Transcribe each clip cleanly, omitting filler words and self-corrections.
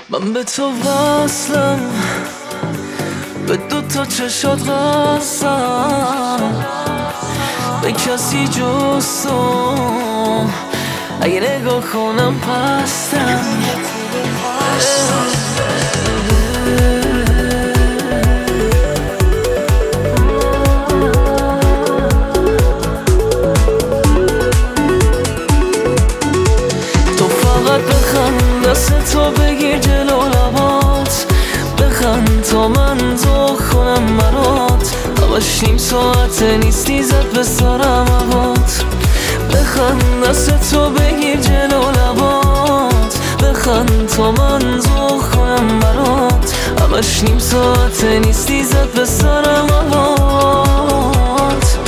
من به تو وصلم، به دوتا چشات قصدم، به کسی جز تو اگه نگاه کنم پستم. تو فقط بخند، دست تو بگیر جلو لبات، بخند تا من ذوق کنم برات. همش نیم ساعته نیستی زد به سرم هوات. بخند، دست تو بگیر جلو لبات، بخند تا من ذوق کنم برات. همش نیم ساعته نیستی زد به سرم هوات.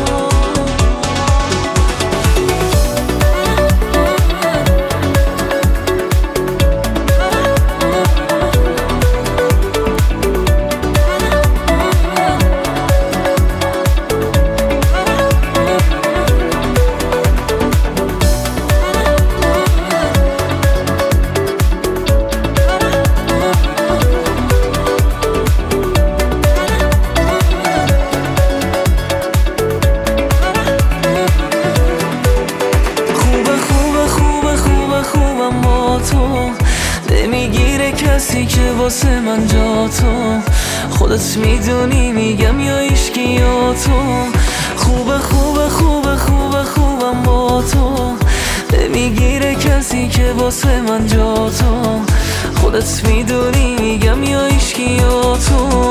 نمیگیره کسی که واسه من جا تو، خودت میدونی میگم یا ایشکی یا تو. خوبه خوبه خوبه خوبه خوبم با تو، نمیگیره کسی که واسه من جا تو، خودت میدونی میگم یا ایشکی یا تو.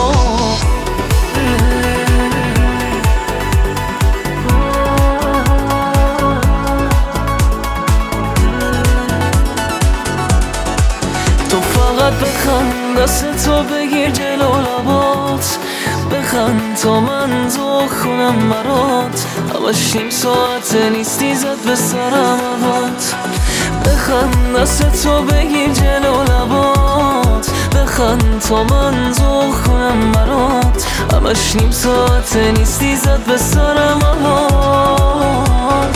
بخند، دست تو بگیر جلو لبات، بخند تا من ذوق کنم برات. همش نیم ساعته نیستی زد به سرم هوات. بخند، دست تو بگیر جلو لبات، بخند تا من ذوق کنم برات. همش نیم ساعته نیستی زد به سرم هوات.